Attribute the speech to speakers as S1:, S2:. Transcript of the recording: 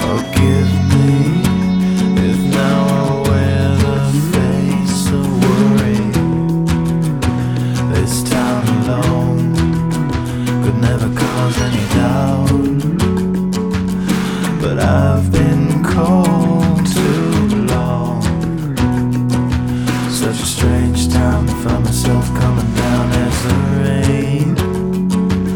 S1: Forgive me if now I wear the face of worry. This time alone could never cause any doubt, but I've been caught